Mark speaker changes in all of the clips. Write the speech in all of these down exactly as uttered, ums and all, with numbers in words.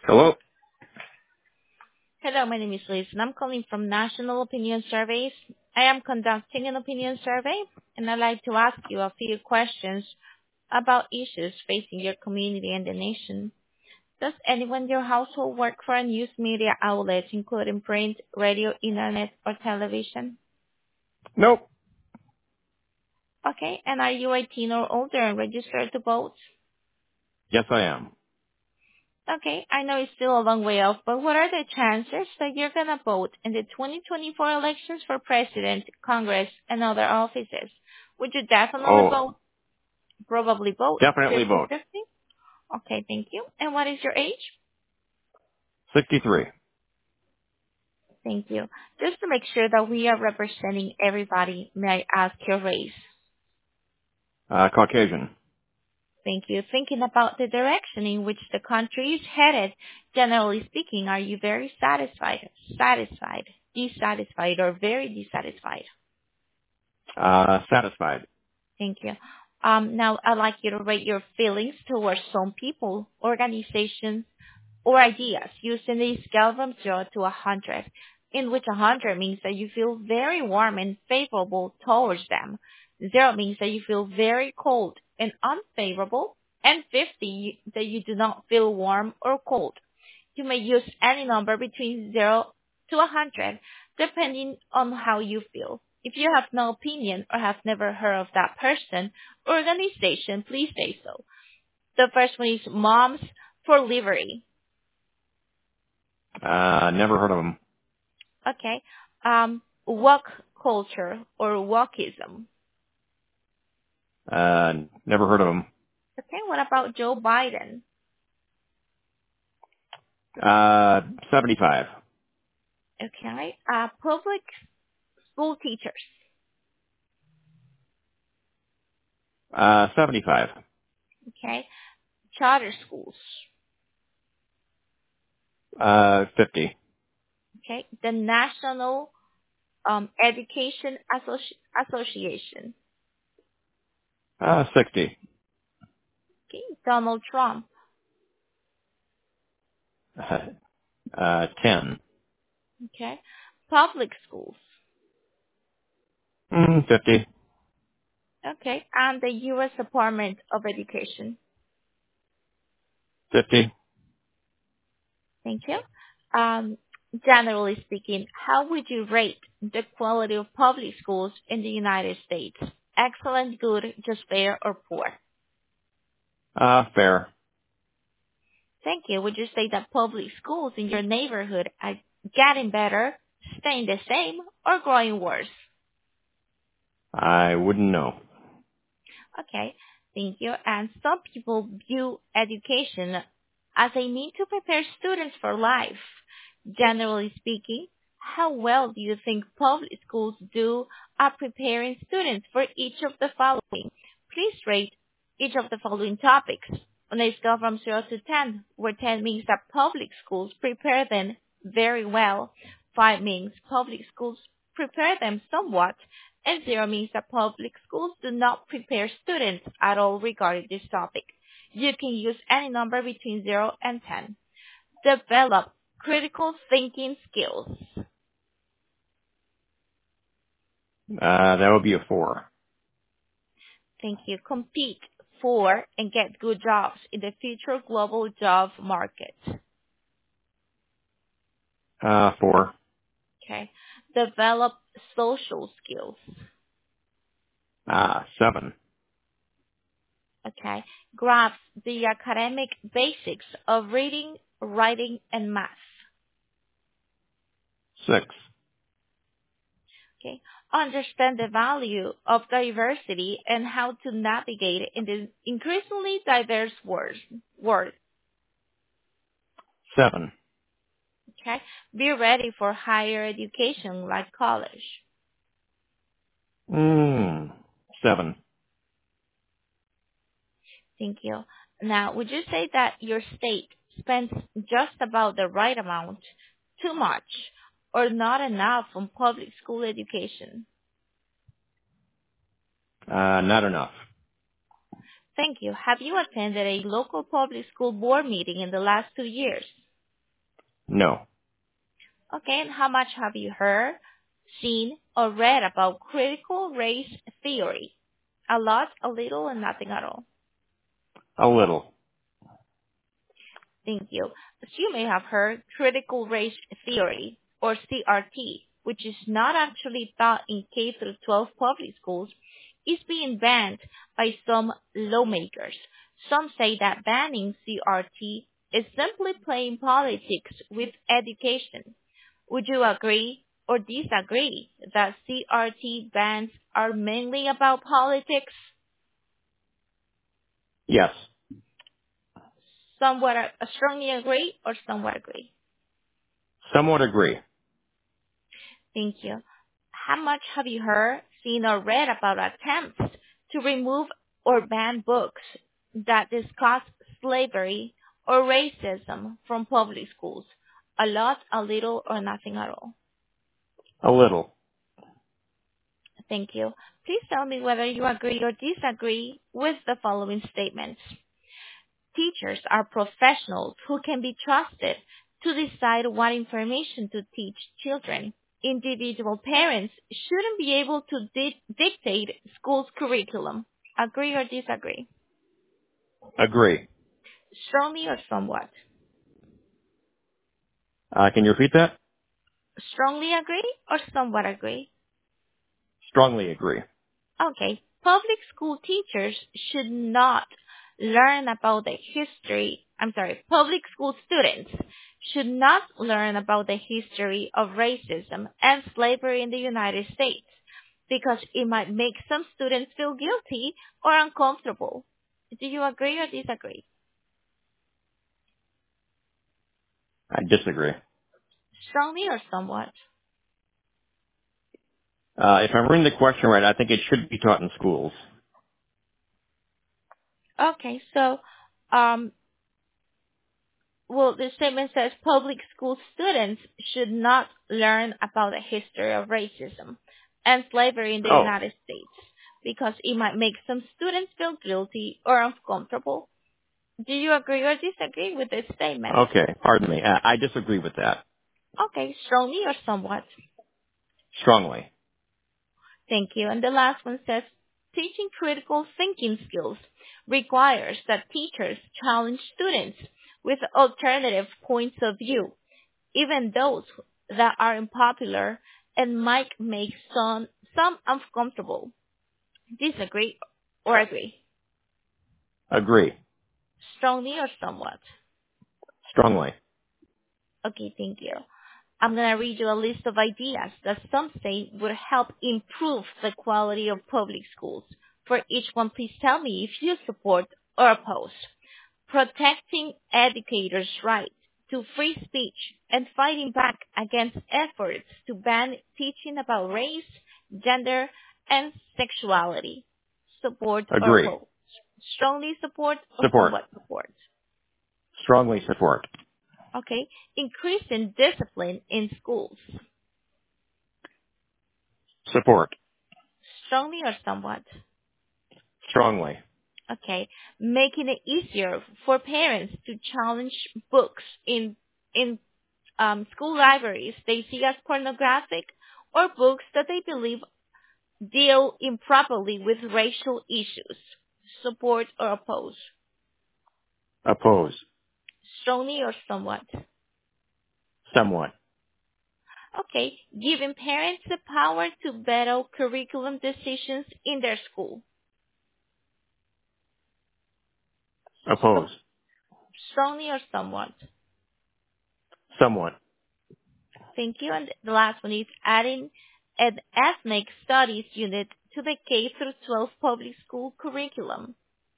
Speaker 1: Hello?
Speaker 2: Hello, my name is Liz, and I'm calling from National Opinion Surveys. I am conducting an opinion survey, and I'd like to ask you a few questions about issues facing your community and the nation. Does anyone in your household work for a news media outlet, including print, radio, internet, or television?
Speaker 1: Nope.
Speaker 2: Okay, and are you eighteen or older and registered to vote?
Speaker 1: Yes, I am.
Speaker 2: Okay, I know it's still a long way off, but what are the chances that you're gonna vote in the twenty twenty-four elections for president, Congress, and other offices? Would you definitely
Speaker 1: Oh,
Speaker 2: vote? Probably vote
Speaker 1: definitely vote.
Speaker 2: fifty-fifty? Okay, thank you. And what is your age?
Speaker 1: sixty-three.
Speaker 2: Thank you. Just to make sure that we are representing everybody, may I ask your race?
Speaker 1: Uh, Caucasian.
Speaker 2: Thank you. Thinking about the direction in which the country is headed, generally speaking, are you very satisfied, satisfied, dissatisfied, or very dissatisfied?
Speaker 1: Uh, satisfied.
Speaker 2: Thank you. Um, now, I'd like you to rate your feelings towards some people, organizations, or ideas using the scale from zero to one hundred, in which one hundred means that you feel very warm and favorable towards them. zero means that you feel very cold and unfavorable, and fifty that you do not feel warm or cold. You may use any number between zero to one hundred, depending on how you feel. If you have no opinion or have never heard of that person or organization, please say so. The first one is Moms for Liberty.
Speaker 1: Uh, never heard of them.
Speaker 2: Okay. Um, woke culture or wokeism.
Speaker 1: Uh, never heard of them.
Speaker 2: Okay. What about Joe Biden?
Speaker 1: Uh, seventy-five.
Speaker 2: Okay. Uh, public school teachers.
Speaker 1: Uh, seventy-five.
Speaker 2: Okay. Charter schools.
Speaker 1: Uh, fifty.
Speaker 2: Okay. The National um, Education Associ- Association.
Speaker 1: Uh, sixty.
Speaker 2: Okay. Donald Trump.
Speaker 1: Uh, ten.
Speaker 2: Okay. Public schools.
Speaker 1: Mm, fifty.
Speaker 2: Okay. And the U S Department of Education.
Speaker 1: fifty.
Speaker 2: Thank you. Um, generally speaking, how would you rate the quality of public schools in the United States? Excellent, good, just fair, or poor?
Speaker 1: Uh, fair.
Speaker 2: Thank you. Would you say that public schools in your neighborhood are getting better, staying the same, or growing worse?
Speaker 1: I wouldn't know.
Speaker 2: Okay, thank you. And some people view education as a means to prepare students for life. Generally speaking, how well do you think public schools do at preparing students for each of the following? Please rate each of the following topics on a scale from zero to ten, where ten means that public schools prepare them very well, five means public schools prepare them somewhat, and zero means that public schools do not prepare students at all regarding this topic. You can use any number between zero and ten. Develop critical thinking skills.
Speaker 1: Uh, that would be a four.
Speaker 2: Thank you. Compete for and get good jobs in the future global job market.
Speaker 1: Uh, four.
Speaker 2: Okay. Develop social skills.
Speaker 1: Ah, seven.
Speaker 2: Okay. Grasp the academic basics of reading, writing, and math.
Speaker 1: Six.
Speaker 2: Okay. Understand the value of diversity and how to navigate in the increasingly diverse world. world.
Speaker 1: Seven.
Speaker 2: Okay. Be ready for higher education like college.
Speaker 1: Mm, seven.
Speaker 2: Thank you. Now, would you say that your state spends just about the right amount, too much, or not enough on public school education?
Speaker 1: Uh, not enough.
Speaker 2: Thank you. Have you attended a local public school board meeting in the last two years?
Speaker 1: No.
Speaker 2: Okay, and how much have you heard, seen, or read about critical race theory? A lot, a little, and nothing at all.
Speaker 1: A little.
Speaker 2: Thank you. As you may have heard, critical race theory, or C R T, which is not actually taught in K through twelve public schools, is being banned by some lawmakers. Some say that banning C R T is simply playing politics with education. Would you agree or disagree that C R T bans are mainly about politics?
Speaker 1: Yes.
Speaker 2: Somewhat uh, strongly agree or somewhat agree?
Speaker 1: Somewhat agree.
Speaker 2: Thank you. How much have you heard, seen, or read about attempts to remove or ban books that discuss slavery or racism from public schools? A lot, a little, or nothing at all?
Speaker 1: A little.
Speaker 2: Thank you. Please tell me whether you agree or disagree with the following statements. Teachers are professionals who can be trusted to decide what information to teach children. Individual parents shouldn't be able to di- dictate school's curriculum. Agree or disagree?
Speaker 1: Agree.
Speaker 2: Strongly or somewhat?
Speaker 1: Uh, can you repeat that?
Speaker 2: Strongly agree or somewhat agree?
Speaker 1: Strongly agree.
Speaker 2: Okay. Public school teachers should not learn about the history, I'm sorry, public school students should not learn about the history of racism and slavery in the United States because it might make some students feel guilty or uncomfortable. Do you agree or disagree?
Speaker 1: I disagree.
Speaker 2: Strongly or somewhat?
Speaker 1: Uh, if I'm reading the question right, I think it should be taught in schools.
Speaker 2: Okay, so um, well, the statement says public school students should not learn about the history of racism and slavery in the
Speaker 1: Oh,
Speaker 2: United States because it might make some students feel guilty or uncomfortable. Do you agree or disagree with this statement?
Speaker 1: okay. Pardon me. Uh, I disagree with that.
Speaker 2: Okay, strongly or somewhat?
Speaker 1: Strongly.
Speaker 2: Thank you. And the last one says, teaching critical thinking skills requires that teachers challenge students with alternative points of view, even those that are unpopular and might make some, some uncomfortable. Disagree or agree?
Speaker 1: Agree.
Speaker 2: Strongly or somewhat?
Speaker 1: Strongly.
Speaker 2: Okay, thank you. I'm going to read you a list of ideas that some say would help improve the quality of public schools. For each one, please tell me if you support or oppose. Protecting educators' right to free speech and fighting back against efforts to ban teaching about race, gender, and sexuality. Support or
Speaker 1: Agree.
Speaker 2: oppose. Strongly support or
Speaker 1: Support.
Speaker 2: somewhat support.
Speaker 1: Strongly support.
Speaker 2: Okay. Increasing discipline in schools.
Speaker 1: Support.
Speaker 2: Strongly or somewhat?
Speaker 1: Strongly.
Speaker 2: Okay. Making it easier for parents to challenge books in in um, school libraries they see as pornographic or books that they believe deal improperly with racial issues. Support or oppose?
Speaker 1: Oppose.
Speaker 2: Strongly or somewhat?
Speaker 1: Somewhat.
Speaker 2: Okay. Giving parents the power to veto curriculum decisions in their school.
Speaker 1: Oppose.
Speaker 2: Strongly or somewhat?
Speaker 1: Somewhat.
Speaker 2: Thank you. And the last one is adding an ethnic studies unit to the K through twelve public school curriculum.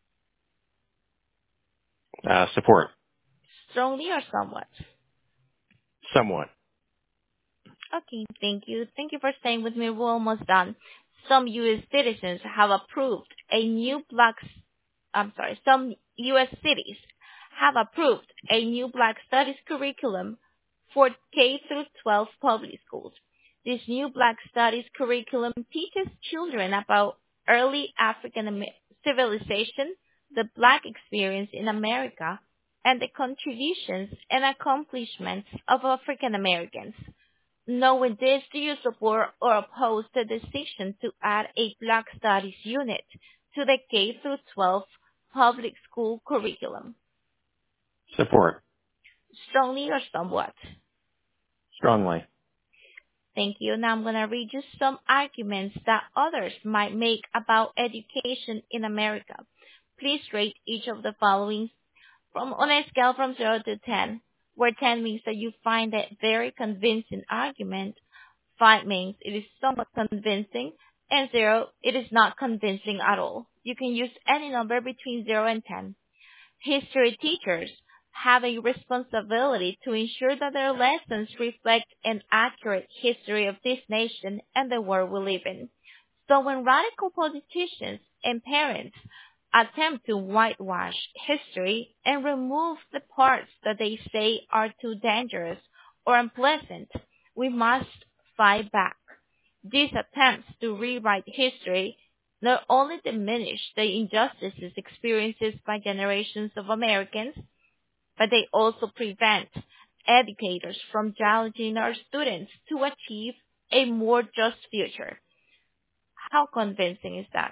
Speaker 1: Uh, support.
Speaker 2: Strongly or somewhat?
Speaker 1: Somewhat.
Speaker 2: Okay, thank you. Thank you for staying with me. We're almost done. Some U S citizens have approved a new black, I'm sorry, some U S cities have approved a new Black Studies curriculum for K through twelve public schools. This new Black Studies curriculum teaches children about early African Amer- civilization, the Black experience in America, and the contributions and accomplishments of African Americans. Knowing this, do you support or oppose the decision to add a Black Studies unit to the K through twelve public school curriculum?
Speaker 1: Support.
Speaker 2: Strongly or somewhat?
Speaker 1: Strongly.
Speaker 2: Thank you. Now I'm going to read you some arguments that others might make about education in America. Please rate each of the following from on a scale from zero to ten, where ten means that you find a very convincing argument, five means it is somewhat convincing, and zero, it is not convincing at all. You can use any number between zero and ten. History teachers have a responsibility to ensure that their lessons reflect an accurate history of this nation and the world we live in. So when radical politicians and parents attempt to whitewash history and remove the parts that they say are too dangerous or unpleasant, we must fight back. These attempts to rewrite history not only diminish the injustices experienced by generations of Americans, but they also prevent educators from challenging our students to achieve a more just future. How convincing is that?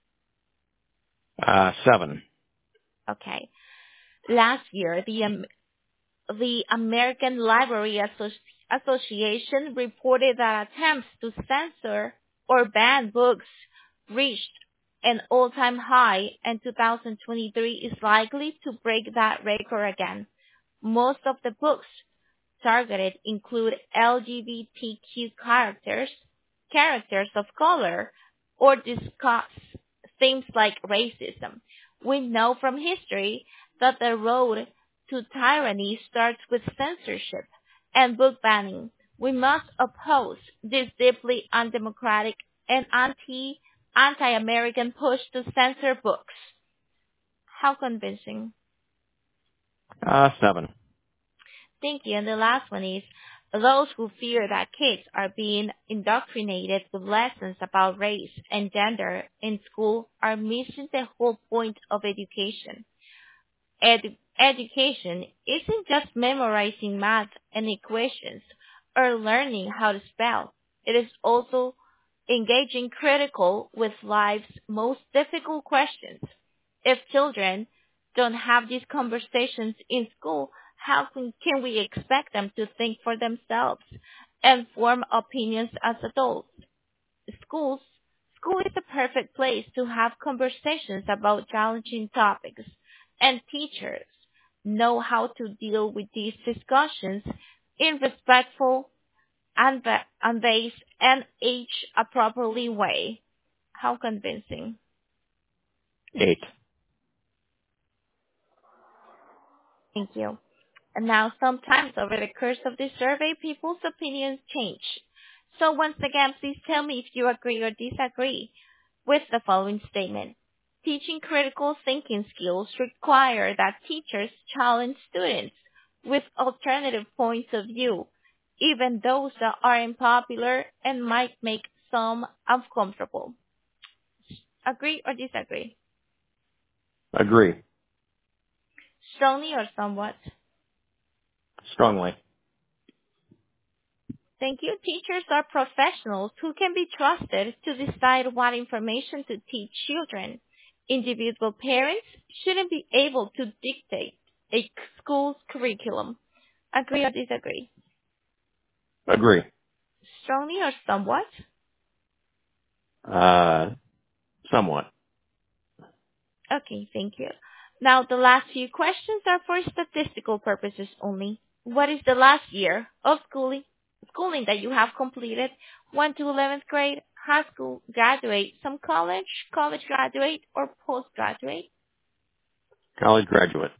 Speaker 1: Uh, seven.
Speaker 2: Okay. Last year, the um, the American Library Associ- Association reported that attempts to censor or ban books reached an all-time high, and two thousand twenty-three is likely to break that record again. Most of the books targeted include L G B T Q characters, characters of color, or discuss themes like racism. We know from history that the road to tyranny starts with censorship and book banning. We must oppose this deeply undemocratic and anti anti-American push to censor books. How convincing?
Speaker 1: Uh, seven.
Speaker 2: Thank you. And the last one is, those who fear that kids are being indoctrinated with lessons about race and gender in school are missing the whole point of education. Edu- education isn't just memorizing math and equations or learning how to spell. It is also engaging critical with life's most difficult questions. If children don't have these conversations in school, how can, can we expect them to think for themselves and form opinions as adults? Schools, school is the perfect place to have conversations about challenging topics, and teachers know how to deal with these discussions in respectful and based and age-appropriately way. How convincing?
Speaker 1: Eight.
Speaker 2: Thank you. And now sometimes over the course of this survey, people's opinions change. So once again, please tell me if you agree or disagree with the following statement. Teaching critical thinking skills require that teachers challenge students with alternative points of view, even those that are unpopular and might make some uncomfortable. Agree or disagree?
Speaker 1: Agree.
Speaker 2: Strongly or somewhat?
Speaker 1: Strongly.
Speaker 2: Thank you. Teachers are professionals who can be trusted to decide what information to teach children. Individual parents shouldn't be able to dictate a school's curriculum. Agree or disagree?
Speaker 1: Agree.
Speaker 2: Strongly or somewhat?
Speaker 1: Uh, somewhat.
Speaker 2: Okay, thank you. Now, the last few questions are for statistical purposes only. What is the last year of schooling, schooling that you have completed? one to eleventh grade, high school graduate, some college, college graduate, or postgraduate?
Speaker 1: College graduate.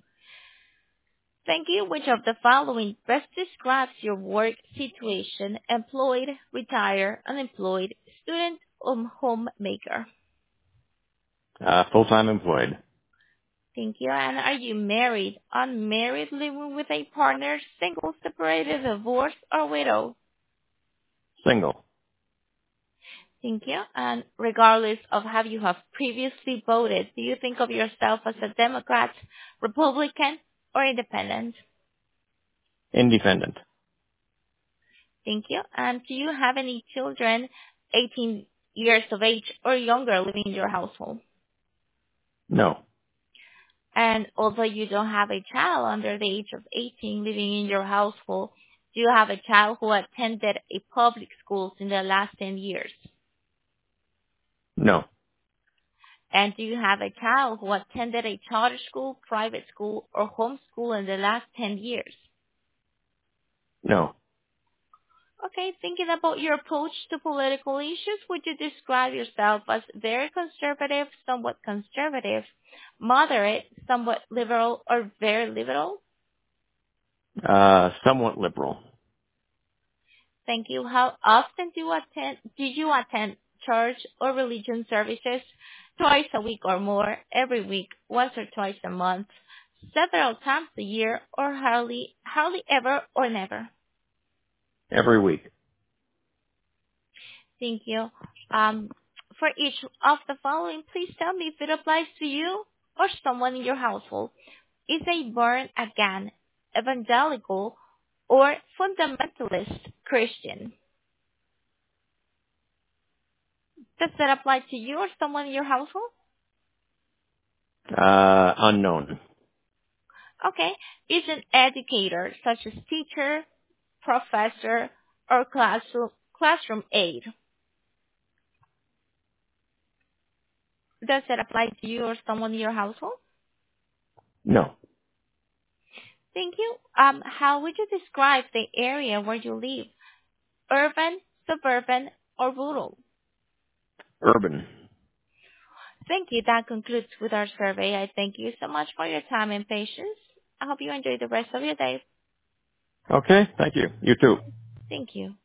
Speaker 2: Thank you. Which of the following best describes your work situation? Employed, retired, unemployed, student, or homemaker?
Speaker 1: Uh, full-time employed.
Speaker 2: Thank you. And are you married, unmarried, living with a partner, single, separated, divorced, or widow?
Speaker 1: Single.
Speaker 2: Thank you. And regardless of how you have previously voted, do you think of yourself as a Democrat, Republican, or independent?
Speaker 1: Independent.
Speaker 2: Thank you. And do you have any children eighteen years of age or younger living in your household?
Speaker 1: No.
Speaker 2: And although you don't have a child under the age of eighteen living in your household, do you have a child who attended a public schools in the last ten years?
Speaker 1: No.
Speaker 2: And do you have a child who attended a charter school, private school, or homeschool in the last ten years?
Speaker 1: No.
Speaker 2: Okay, thinking about your approach to political issues, would you describe yourself as very conservative, somewhat conservative, moderate, somewhat liberal, or very liberal?
Speaker 1: Uh, somewhat liberal.
Speaker 2: Thank you. How often do you attend, did you attend church or religion services? Twice a week or more, every week, once or twice a month, several times a year, or hardly, hardly ever or never?
Speaker 1: Every week.
Speaker 2: Thank you. Um, for each of the following, please tell me if it applies to you or someone in your household. Is a born again evangelical or fundamentalist Christian? Does that apply to you or someone in your household?
Speaker 1: Uh, unknown.
Speaker 2: Okay. Is an educator such as teacher, professor, or classroom, classroom aide? Does that apply to you or someone in your household?
Speaker 1: No.
Speaker 2: Thank you. Um, how would you describe the area where you live? Urban, suburban, or rural?
Speaker 1: Urban.
Speaker 2: Thank you. That concludes with our survey. I thank you so much for your time and patience. I hope you enjoy the rest of your day.
Speaker 1: Okay. Thank you. You too.
Speaker 2: Thank you.